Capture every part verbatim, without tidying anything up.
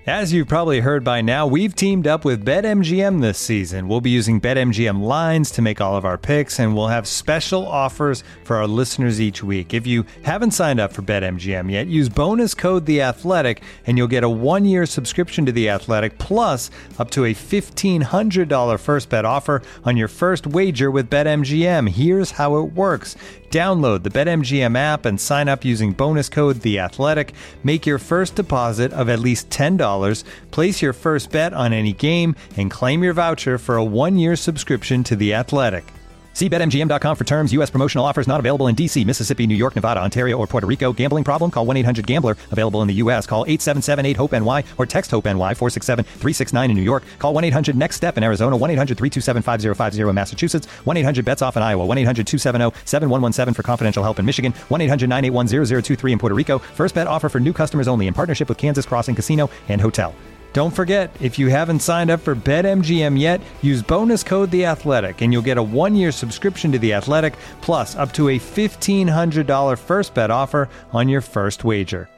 As you've probably heard by now, we've teamed up with BetMGM this season. We'll be using BetMGM lines to make all of our picks, and we'll have special offers for our listeners each week. If you haven't signed up for BetMGM yet, use bonus code The Athletic, and you'll get a one-year subscription to The Athletic, plus up to a fifteen hundred dollars first bet offer on your first wager with BetMGM. Here's how it works. Download the BetMGM app and sign up using bonus code The Athletic. Make your first deposit of at least ten dollars. Place your first bet on any game and claim your voucher for a one-year subscription to The Athletic. See Bet M G M dot com for terms. U S promotional offers not available in D C, Mississippi, New York, Nevada, Ontario, or Puerto Rico. Gambling problem? Call one eight hundred gambler. Available in the U S. Call eight seven seven eight hope N Y or text HOPE-NY four six seven three six nine in New York. Call one eight hundred next step in Arizona. one eight hundred three two seven five zero five zero in Massachusetts. one eight hundred bets off in Iowa. one eight hundred two seven zero seven one one seven for confidential help in Michigan. one eight hundred nine eight one zero zero two three in Puerto Rico. First bet offer for new customers only in partnership with Kansas Crossing Casino and Hotel. Don't forget, if you haven't signed up for BetMGM yet, use bonus code The Athletic, and you'll get a one-year subscription to The Athletic, plus up to a fifteen hundred dollars first bet offer on your first wager.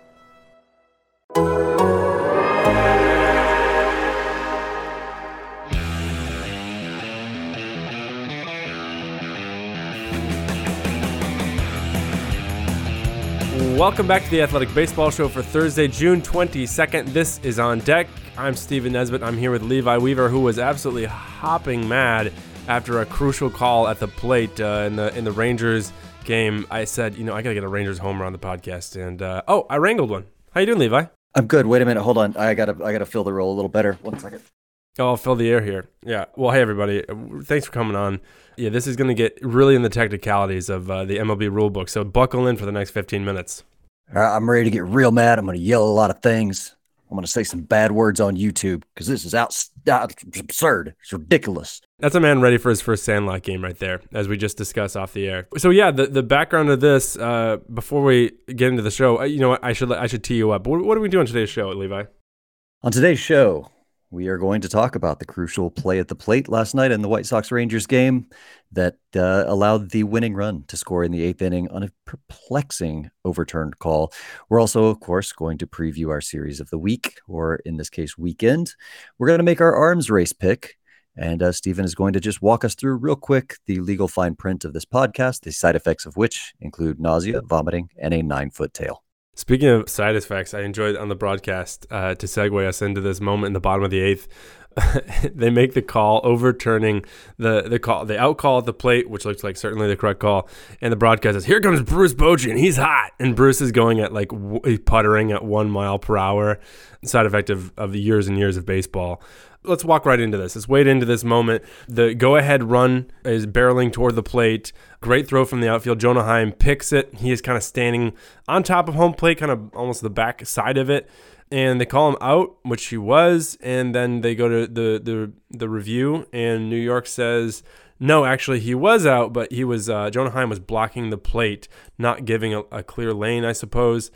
Welcome back to the Athletic Baseball Show for Thursday, June twenty-second. This is On Deck. I'm Steven Nesbitt. I'm here with Levi Weaver, who was absolutely hopping mad after a crucial call at the plate uh, in the in the Rangers game. I said, you know, I got to get a Rangers homer on the podcast. And, uh, oh, I wrangled one. How you doing, Levi? I'm good. Wait a minute. Hold on. I got to I got to fill the role a little better. One second. Oh, I'll fill the air here. Yeah. Well, hey, everybody. Thanks for coming on. Yeah, this is going to get really in the technicalities of uh, the M L B rulebook, so buckle in for the next fifteen minutes. All right, I'm ready to get real mad. I'm going to yell a lot of things. I'm going to say some bad words on YouTube because this is out, out, it's absurd. It's ridiculous. That's a man ready for his first Sandlot game right there, as we just discussed off the air. So yeah, the, the background of this, uh, before we get into the show, you know what, I should I should tee you up. What, what are we doing on today's show, Levi? On today's show, we are going to talk about the crucial play at the plate last night in the White Sox-Rangers game that uh, allowed the winning run to score in the eighth inning on a perplexing overturned call. We're also, of course, going to preview our series of the week, or in this case, weekend. We're going to make our arms race pick, and uh, Stephen is going to just walk us through real quick the legal fine print of this podcast, the side effects of which include nausea, vomiting, and a nine-foot tail. Speaking of side effects, I enjoyed on the broadcast uh, to segue us into this moment in the bottom of the eighth. They make the call overturning the the call, the out call at the plate, which looks like certainly the correct call. And the broadcast says, "Here comes Bruce Bochy, and he's hot." And Bruce is going at like w- puttering at one mile per hour. Side effect of, of years and years of baseball. Let's walk right into this. Let's wade into this moment. The go-ahead run is barreling toward the plate. Great throw from the outfield. Jonah Heim picks it. He is kind of standing on top of home plate, kind of almost the back side of it. And they call him out, which he was. And then they go to the the, the review, and New York says, no, actually, he was out, but he was uh, Jonah Heim was blocking the plate, not giving a, a clear lane, I suppose.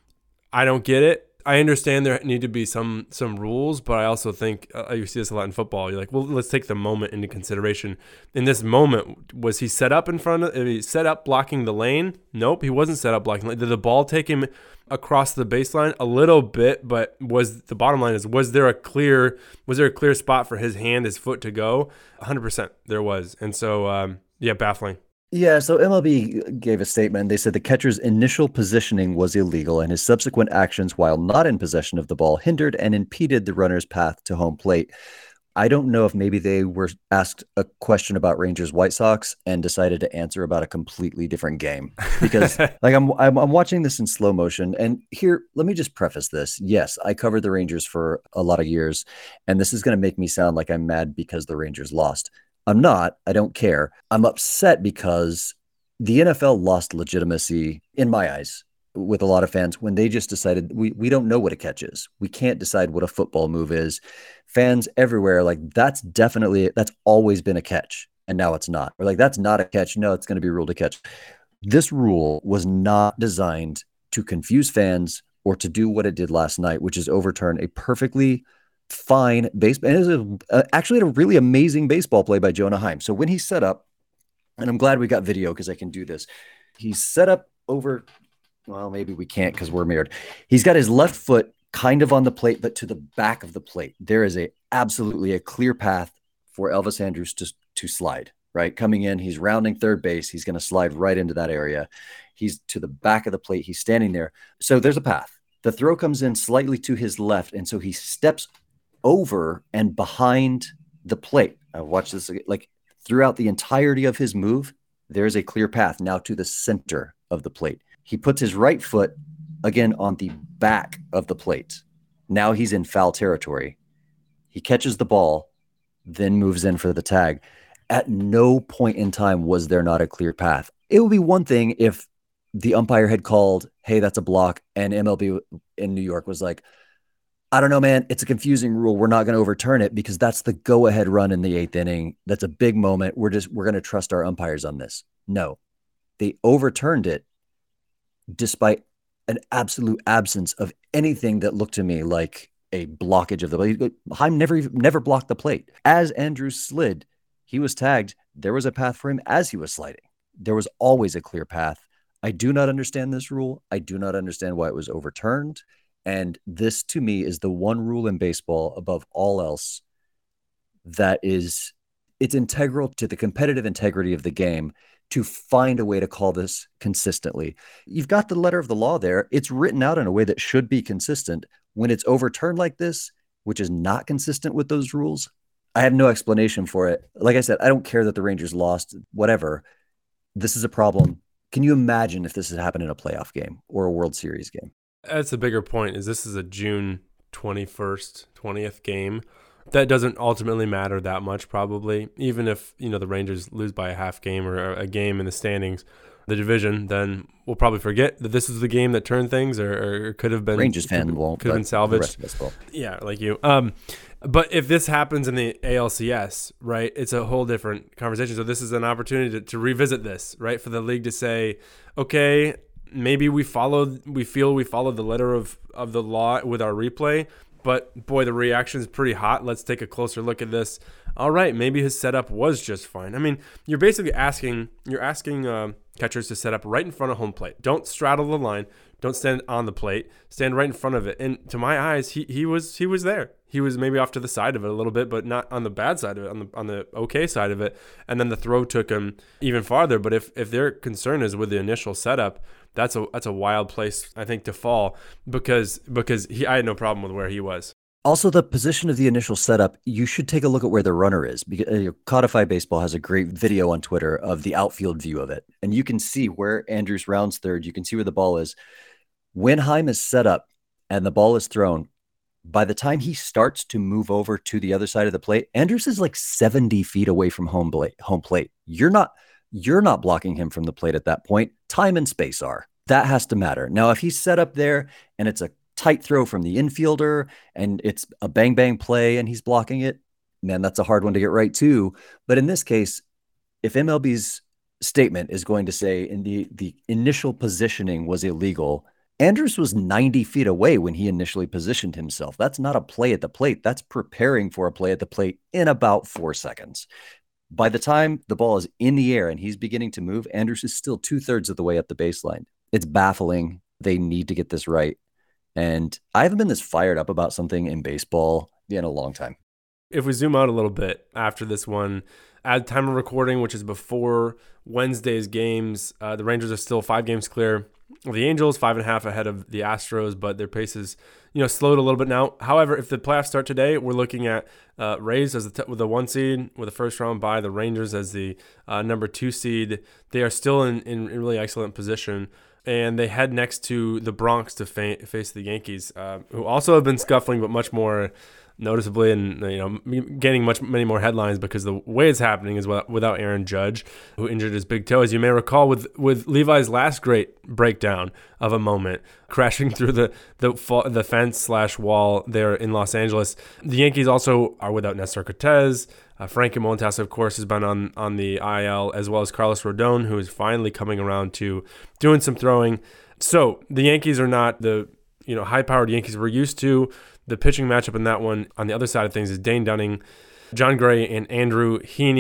I don't get it. I understand there need to be some some rules, but I also think uh, you see this a lot in football. You're like, well, let's take the moment into consideration. In this moment, was he set up in front of? He set up blocking the lane? Nope, he wasn't set up blocking the lane. Did the ball take him across the baseline? A little bit, but was the bottom line is was there a clear was there a clear spot for his hand, his foot to go? one hundred percent there was, and so um, yeah, baffling. Yeah, so M L B gave a statement. They said the catcher's initial positioning was illegal and his subsequent actions while not in possession of the ball hindered and impeded the runner's path to home plate. I don't know if maybe they were asked a question about Rangers White Sox and decided to answer about a completely different game because like I'm, I'm I'm watching this in slow motion. And here, let me just preface this. Yes, I covered the Rangers for a lot of years, and this is going to make me sound like I'm mad because the Rangers lost. I'm not. I don't care. I'm upset because the N F L lost legitimacy, in my eyes, with a lot of fans when they just decided we, we don't know what a catch is. We can't decide what a football move is. Fans everywhere, like, that's definitely, that's always been a catch, and now it's not. Or like, that's not a catch. No, it's going to be ruled a catch. This rule was not designed to confuse fans or to do what it did last night, which is overturn a perfectly fine baseball. And it was a, uh, actually a really amazing baseball play by Jonah Heim. So when he set up, and I'm glad we got video because I can do this. He's set up over, well, maybe we can't because we're mirrored. He's got his left foot kind of on the plate, but to the back of the plate. There is a absolutely a clear path for Elvis Andrus to, to slide, right? Coming in, he's rounding third base. He's going to slide right into that area. He's to the back of the plate. He's standing there. So there's a path. The throw comes in slightly to his left, and so he steps over and behind the plate. I've watched this like throughout the entirety of his move. There's a clear path now to the center of the plate. He puts his right foot again on the back of the plate. Now he's in foul territory. He catches the ball, then moves in for the tag. At no point in time was there not a clear path. It would be one thing if the umpire had called, hey, that's a block, and M L B in New York was like, I don't know, man, it's a confusing rule. We're not going to overturn it because that's the go-ahead run in the eighth inning. That's a big moment. We're just, we're going to trust our umpires on this. No, they overturned it despite an absolute absence of anything that looked to me like a blockage of the plate. Heim never, never blocked the plate. As Andrus slid, he was tagged. There was a path for him as he was sliding. There was always a clear path. I do not understand this rule. I do not understand why it was overturned. And this, to me, is the one rule in baseball above all else that is, it's integral to the competitive integrity of the game to find a way to call this consistently. You've got the letter of the law there. It's written out in a way that should be consistent. When it's overturned like this, which is not consistent with those rules, I have no explanation for it. Like I said, I don't care that the Rangers lost, whatever. This is a problem. Can you imagine if this had happened in a playoff game or a World Series game? That's the bigger point, is this is a June twenty-first, twentieth game. That doesn't ultimately matter that much, probably. Even if, you know, the Rangers lose by a half game or a game in the standings, the division, then we'll probably forget that this is the game that turned things, or, or could have been Rangers fan could, won't, could have been salvaged. Yeah, like you. Um, but if this happens in the A L C S, right, it's a whole different conversation. So this is an opportunity to, to revisit this, right, for the league to say, okay, maybe we followed, we feel we followed the letter of, of the law with our replay, but boy, the reaction is pretty hot. Let's take a closer look at this. All right, maybe his setup was just fine. I mean, you're basically asking, you're asking uh, catchers to set up right in front of home plate. Don't straddle the line. Don't stand on the plate. Stand right in front of it. And to my eyes, he he was he was there. He was maybe off to the side of it a little bit, but not on the bad side of it, on the on the okay side of it. And then the throw took him even farther. But if if their concern is with the initial setup, that's a that's a wild place, I think, to fall, because because he I had no problem with where he was. Also, the position of the initial setup, you should take a look at where the runner is. Because uh, Codify Baseball has a great video on Twitter of the outfield view of it. And you can see where Andrus rounds third. You can see where the ball is. When Heim is set up and the ball is thrown, by the time he starts to move over to the other side of the plate, Andrus is like seventy feet away from home plate. Home plate. You're not, you're not blocking him from the plate at that point. Time and space are. That has to matter. Now, if he's set up there and it's a tight throw from the infielder and it's a bang bang play and he's blocking it, man, that's a hard one to get right too. But in this case, if M L B's statement is going to say in the the initial positioning was illegal, Andrus was ninety feet away when he initially positioned himself. That's not a play at the plate. That's preparing for a play at the plate in about four seconds. By the time the ball is in the air and he's beginning to move, Andrus is still two thirds of the way up the baseline. It's baffling. They need to get this right. And I haven't been this fired up about something in baseball in a long time. If we zoom out a little bit after this one, at time of recording, which is before Wednesday's games, uh, the Rangers are still five games clear of the Angels, five and a half ahead of the Astros, but their pace is, you know, slowed a little bit now. However, if the playoffs start today, we're looking at uh, Rays as the t- with the one seed with a first round bye, the Rangers as the uh, number two seed. They are still in, in really excellent position. And they head next to the Bronx to fa- face the Yankees, uh, who also have been scuffling, but much more noticeably, and you know, gaining much many more headlines because the way it's happening is without Aaron Judge, who injured his big toe, as you may recall, with with Levi's last great breakdown of a moment, crashing through the the the fence slash wall there in Los Angeles. The Yankees also are without Nestor Cortez. Uh, Frankie Montas, of course, has been on, on the I L, as well as Carlos Rodon, who is finally coming around to doing some throwing. So the Yankees are not the you know high-powered Yankees we're used to. The pitching matchup in that one, on the other side of things, is Dane Dunning, John Gray, and Andrew Heaney.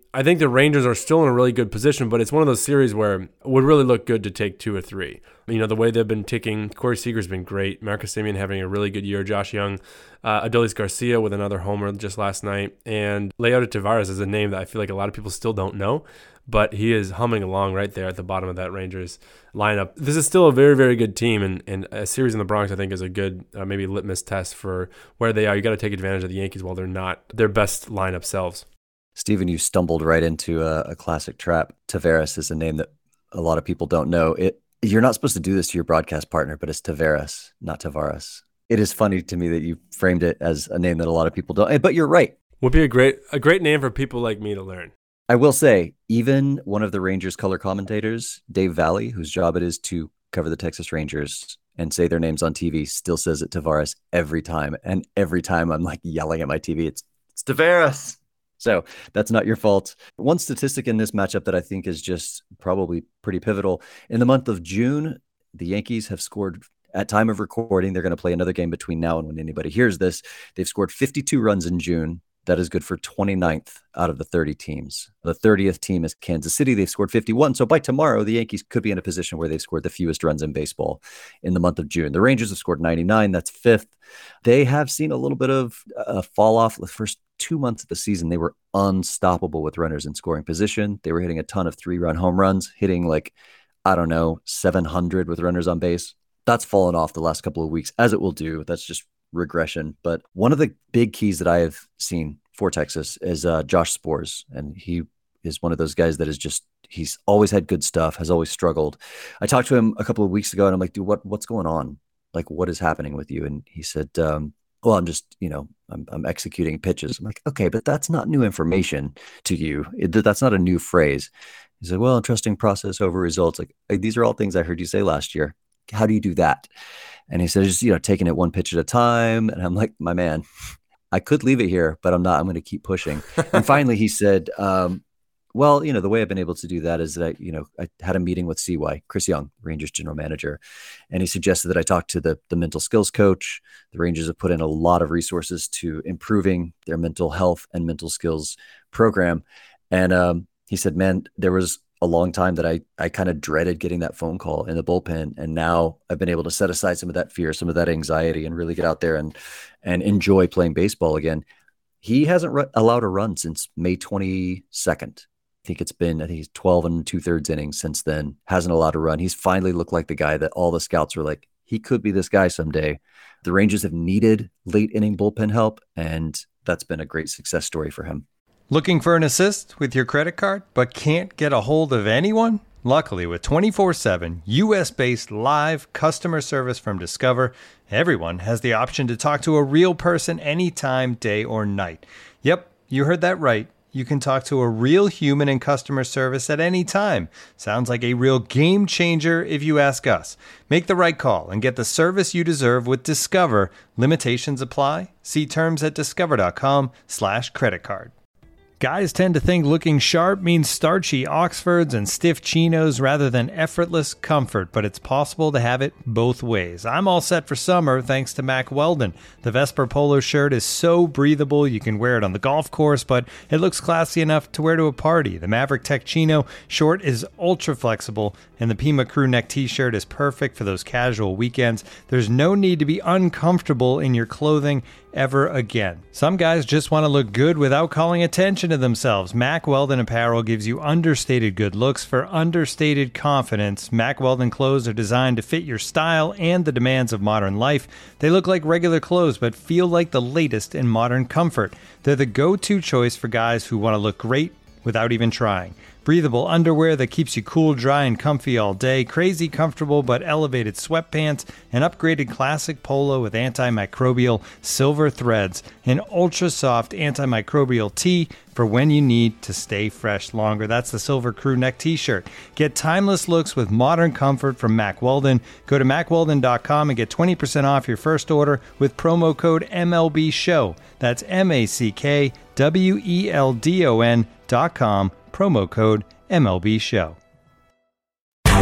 I think the Rangers are still in a really good position, but it's one of those series where it would really look good to take two or three. You know, the way they've been ticking, Corey Seager's been great. Marcus Semien having a really good year. Josh Young, uh, Adolis Garcia with another homer just last night. And Leody Taveras is a name that I feel like a lot of people still don't know, but he is humming along right there at the bottom of that Rangers lineup. This is still a very, very good team, and, and a series in the Bronx I think is a good uh, maybe litmus test for where they are. You got to take advantage of the Yankees while they're not their best lineup selves. Stephen, you stumbled right into a, a classic trap. Taveras is a name that a lot of people don't know. It You're not supposed to do this to your broadcast partner, but it's Taveras, not Tavares. It is funny to me that you framed it as a name that a lot of people don't. But you're right. Would be a great a great name for people like me to learn. I will say, even one of the Rangers color commentators, Dave Valley, whose job it is to cover the Texas Rangers and say their names on T V, still says it Tavares every time. And every time I'm like yelling at my T V, it's, it's Taveras. So that's not your fault. One statistic in this matchup that I think is just probably pretty pivotal. In the month of June, the Yankees have scored, at time of recording, they're going to play another game between now and when anybody hears this. They've scored fifty-two runs in June. That is good for twenty-ninth out of the thirty teams. The thirtieth team is Kansas City. They've scored fifty-one. So by tomorrow, the Yankees could be in a position where they've scored the fewest runs in baseball in the month of June. The Rangers have scored ninety-nine. That's fifth. They have seen a little bit of a fall off. The first two months of the season, they were unstoppable with runners in scoring position. They were hitting a ton of three-run home runs, hitting like, I don't know, seven hundred with runners on base. That's fallen off the last couple of weeks, as it will do. That's just regression. But one of the big keys that I have seen for Texas is uh, Josh Sborz. And he is one of those guys that is just, he's always had good stuff, has always struggled. I talked to him a couple of weeks ago and I'm like, dude, what, what's going on? Like, what is happening with you? And he said, um, well, I'm just, you know, I'm, I'm executing pitches. I'm like, okay, but that's not new information to you. It, that's not a new phrase. He said, well, I'm trusting process over results. Like, like, these are all things I heard you say last year. How do you do that? And he said, just, you know, taking it one pitch at a time. And I'm like, my man, I could leave it here, but I'm not. I'm going to keep pushing. And finally, he said, um, well, you know, the way I've been able to do that is that I, you know, I had a meeting with C Y, Chris Young, Rangers general manager, and he suggested that I talk to the, the mental skills coach. The Rangers have put in a lot of resources to improving their mental health and mental skills program. And um, he said, man, there was a long time that I, I kind of dreaded getting that phone call in the bullpen. And now I've been able to set aside some of that fear, some of that anxiety, and really get out there and, and enjoy playing baseball again. He hasn't re- allowed a run since May twenty-second. I think it's been, I think he's twelve and two thirds innings since then, hasn't allowed a run. He's finally looked like the guy that all the scouts were like, he could be this guy someday. The Rangers have needed late inning bullpen help, and that's been a great success story for him. Looking for an assist with your credit card, but can't get a hold of anyone? Luckily, with twenty-four seven U S-based live customer service from Discover, everyone has the option to talk to a real person anytime, day or night. Yep, you heard that right. You can talk to a real human in customer service at any time. Sounds like a real game changer if you ask us. Make the right call and get the service you deserve with Discover. Limitations apply. See terms at discover.com slash credit card. Guys tend to think looking sharp means starchy Oxfords and stiff chinos rather than effortless comfort, but it's possible to have it both ways. I'm all set for summer thanks to Mack Weldon. The Vesper polo shirt is so breathable you can wear it on the golf course, but it looks classy enough to wear to a party. The Maverick Tech Chino short is ultra flexible, and the Pima crew neck t-shirt is perfect for those casual weekends. There's no need to be uncomfortable in your clothing ever again. Some guys just want to look good without calling attention to themselves. Mack Weldon apparel gives you understated good looks for understated confidence. Mack Weldon clothes are designed to fit your style and the demands of modern life. They look like regular clothes but feel like the latest in modern comfort. They're the go-to choice for guys who want to look great without even trying. Breathable underwear that keeps you cool, dry, and comfy all day. Crazy comfortable but elevated sweatpants. An upgraded classic polo with antimicrobial silver threads. An ultra-soft antimicrobial tee for when you need to stay fresh longer. That's the Silver Crew neck t-shirt. Get timeless looks with modern comfort from Mack Weldon. Go to mack weldon dot com and get twenty percent off your first order with promo code M L B show. That's M A C K W E L D O N dot com. Promo code M L B show.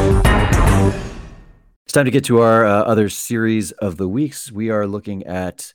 It's time to get to our uh, other series of the weeks. We are looking at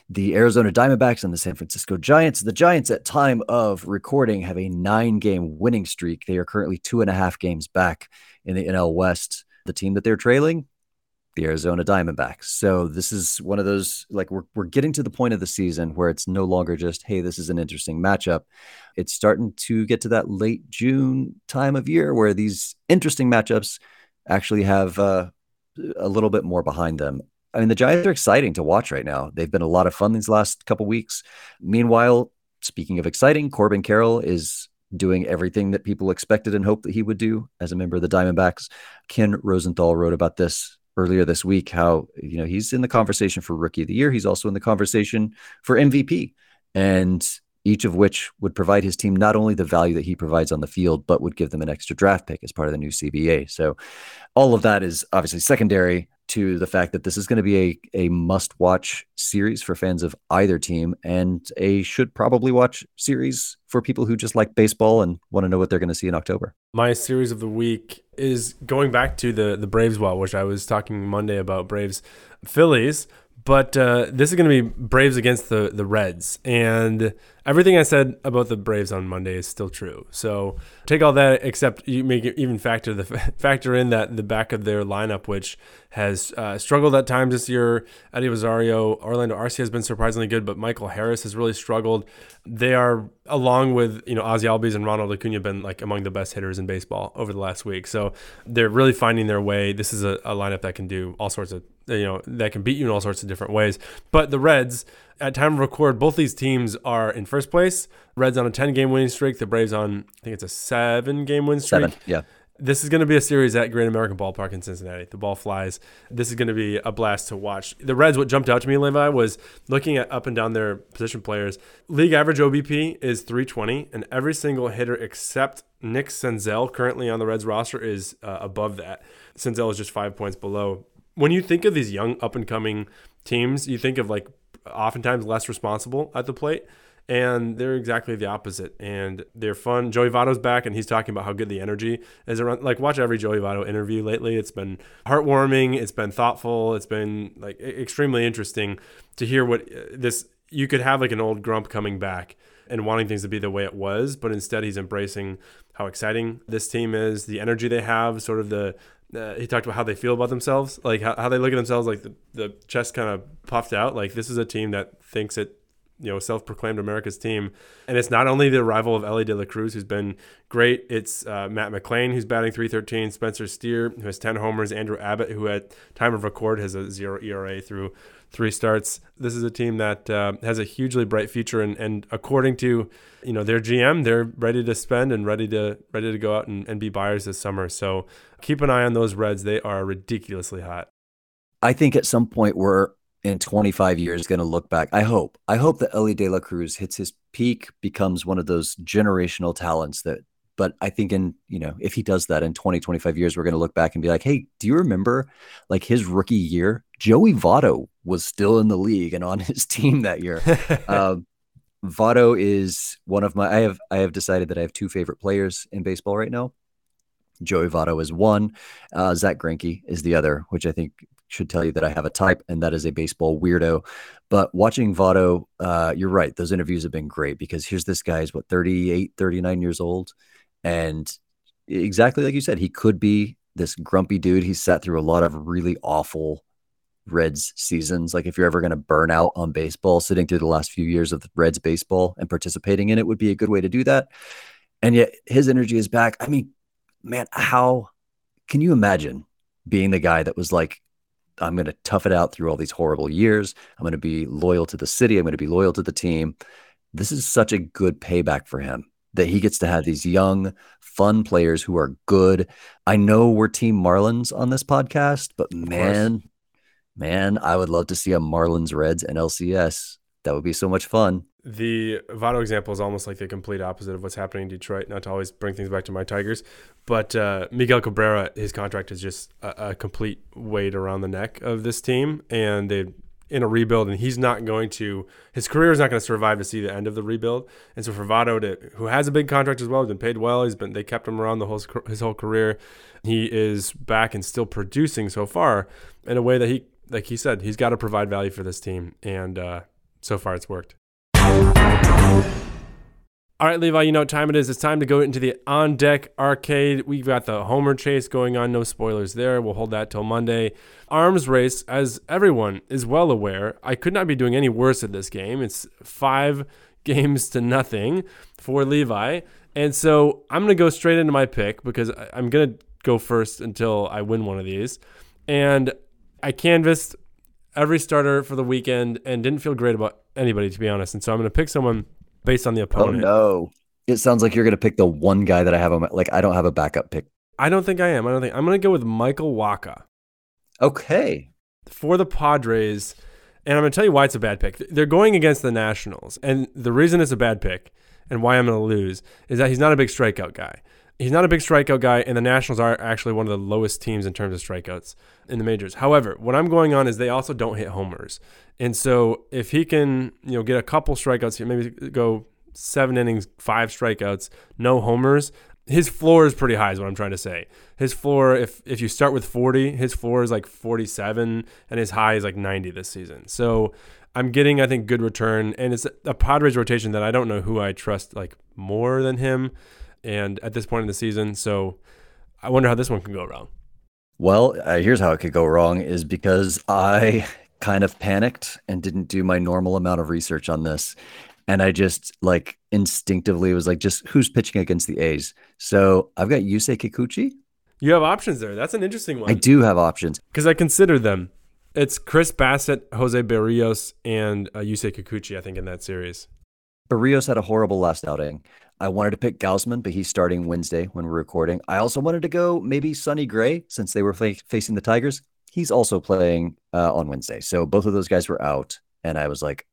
The Arizona Diamondbacks and the San Francisco Giants. The Giants, at time of recording, have a nine-game winning streak. They are currently two and a half games back in the N L West. The team that they're trailing, the Arizona Diamondbacks. So this is one of those, like, we're we're getting to the point of the season where it's no longer just, hey, this is an interesting matchup. It's starting to get to that late June time of year where these interesting matchups actually have uh, a little bit more behind them. I mean, the Giants are exciting to watch right now. They've been a lot of fun these last couple weeks. Meanwhile, speaking of exciting, Corbin Carroll is doing everything that people expected and hoped that he would do as a member of the Diamondbacks. Ken Rosenthal wrote about this earlier this week, how, you know, he's in the conversation for Rookie of the Year. He's also in the conversation for M V P, and each of which would provide his team not only the value that he provides on the field, but would give them an extra draft pick as part of the new C B A. So all of that is obviously secondary to the fact that this is going to be a, a must-watch series for fans of either team, and a should-probably-watch series for people who just like baseball and want to know what they're going to see in October. My series of the week is going back to the, the Braves well, which I was talking Monday about Braves Phillies, but uh, this is going to be Braves against the, the Reds, and everything I said about the Braves on Monday is still true. So take all that, except you make it even factor the factor in that the back of their lineup, which has uh, struggled at times this year. Eddie Rosario, Orlando Arcia has been surprisingly good, but Michael Harris has really struggled. They are, along with, you know, Ozzie Albies and Ronald Acuna, been like among the best hitters in baseball over the last week. So they're really finding their way. This is a, a lineup that can do all sorts of, you know, that can beat you in all sorts of different ways. But the Reds, at time of record, both these teams are in first place. Reds on a ten-game winning streak. The Braves on, I think it's a seven-game win streak. Seven, yeah. This is going to be a series at Great American Ballpark in Cincinnati. The ball flies. This is going to be a blast to watch. The Reds, what jumped out to me, Levi, was looking at up and down their position players. League average O B P is three twenty, and every single hitter except Nick Senzel, currently on the Reds roster, is uh, above that. Senzel is just five points below. When you think of these young up-and-coming teams, you think of, like, oftentimes less responsible at the plate, and they're exactly the opposite, and they're fun. Joey Votto's back, and he's talking about how good the energy is around. Like, watch every Joey Votto interview lately. It's been heartwarming, it's been thoughtful, it's been like extremely interesting to hear what this, you could have like an old grump coming back and wanting things to be the way it was, but instead he's embracing how exciting this team is, the energy they have, sort of the Uh, he talked about how they feel about themselves, like how, how they look at themselves, like the, the chest kind of puffed out. Like, this is a team that thinks it, you know, self-proclaimed America's team. And it's not only the arrival of Elly De La Cruz, who's been great. It's uh, Matt McLain, who's batting three thirteen, Spencer Steer, who has ten homers, Andrew Abbott, who at time of record has a zero E R A through three starts. This is a team that uh, has a hugely bright future, and, and according to, you know, their G M, they're ready to spend and ready to ready to go out and, and be buyers this summer. So keep an eye on those Reds. They are ridiculously hot. I think at some point we're in twenty-five years going to look back. I hope. I hope that Elly De La Cruz hits his peak, becomes one of those generational talents that, but I think in, you know, if he does that in twenty, twenty-five years, we're going to look back and be like, hey, do you remember like his rookie year? Joey Votto was still in the league and on his team that year. uh, Votto is one of my, I have, I have decided that I have two favorite players in baseball right now. Joey Votto is one. Uh, Zach Greinke is the other, which I think should tell you that I have a type, and that is a baseball weirdo. But watching Votto, uh, you're right. Those interviews have been great, because here's this guy, is what, thirty-eight, thirty-nine years old. And exactly like you said, he could be this grumpy dude. He's sat through a lot of really awful Reds seasons. Like, if you're ever going to burn out on baseball, sitting through the last few years of the Reds baseball and participating in it would be a good way to do that. And yet his energy is back. I mean, man, how can you imagine being the guy that was like, I'm going to tough it out through all these horrible years. I'm going to be loyal to the city. I'm going to be loyal to the team. This is such a good payback for him, that he gets to have these young, fun players who are good. I know we're Team Marlins on this podcast, but man, man, I would love to see a Marlins Reds and L C S. That would be so much fun. The Votto example is almost like the complete opposite of what's happening in Detroit. Not to always bring things back to my Tigers, but uh, Miguel Cabrera, his contract is just a, a complete weight around the neck of this team, and they're in a rebuild, and he's not going to, his career is not going to survive to see the end of the rebuild. And so for Votto, to, who has a big contract as well, he's been paid well. He's been, they kept him around the whole his whole career. He is back and still producing so far in a way that he, like he said, he's got to provide value for this team. And uh, so far it's worked. All right, Levi, you know what time it is. It's time to go into the On Deck Arcade. We've got the Homer chase going on. No spoilers there. We'll hold that till Monday. Arms race, as everyone is well aware, I could not be doing any worse at this game. It's five games to nothing for Levi. And so I'm going to go straight into my pick because I'm going to go first until I win one of these. And I canvassed every starter for the weekend and didn't feel great about anybody, to be honest. And so I'm going to pick someone based on the opponent. Oh, no. It sounds like you're going to pick the one guy that I have on my, like, I don't have a backup pick. I don't think I am. I don't think I'm going to go with Michael Wacha. Okay. For the Padres, and I'm going to tell you why it's a bad pick. They're going against the Nationals, and the reason it's a bad pick and why I'm going to lose is that he's not a big strikeout guy. He's not a big strikeout guy, and the Nationals are actually one of the lowest teams in terms of strikeouts in the majors. However, what I'm going on is they also don't hit homers. And so if he can, you know, get a couple strikeouts, maybe go seven innings, five strikeouts, no homers, his floor is pretty high is what I'm trying to say. His floor, if if you start with forty, his floor is like forty-seven, and his high is like ninety this season. So I'm getting, I think, good return, and it's a Padres rotation that I don't know who I trust like more than him. And at this point in the season, so I wonder how this one can go wrong. Well, uh, here's how it could go wrong is because I kind of panicked and didn't do my normal amount of research on this. And I just like instinctively was like, just who's pitching against the A's? So I've got Yusei Kikuchi. You have options there. That's an interesting one. I do have options. Because I considered them. It's Chris Bassett, Jose Berrios, and uh, Yusei Kikuchi, I think, in that series. Berrios had a horrible last outing. I wanted to pick Gausman, but he's starting Wednesday when we're recording. I also wanted to go maybe Sonny Gray since they were fa- facing the Tigers. He's also playing uh, on Wednesday. So both of those guys were out. And I was like,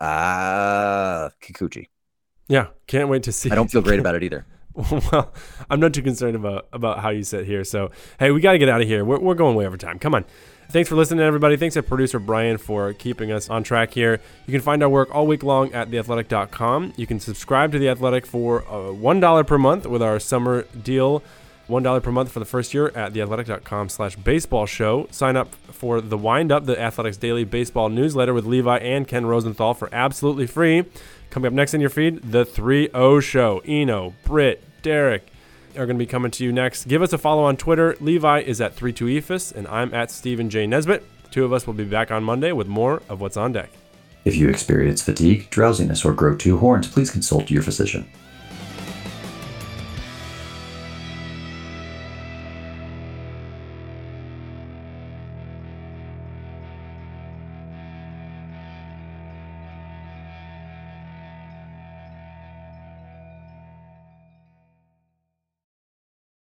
ah, Kikuchi. Yeah, can't wait to see. I don't feel great about it either. Well, I'm not too concerned about, about how you sit here. So, hey, we got to get out of here. We're, we're going way over time. Come on. Thanks for listening, everybody. Thanks to producer Brian for keeping us on track here. You can find our work all week long at the athletic dot com. You can subscribe to The Athletic for uh, one dollar per month with our summer deal. one dollar per month for the first year at the athletic dot com slash baseball show. Sign up for The Wind Up, the Athletics daily baseball newsletter with Levi and Ken Rosenthal for absolutely free. Coming up next in your feed, The three oh Show. Eno, Britt, Derek are going to be coming to you next. Give us a follow on Twitter. Levi is at three two Ephus, and I'm at Stephen J. Nesbitt. The two of us will be back on Monday with more of What's on Deck. If you experience fatigue, drowsiness, or grow two horns, please consult your physician.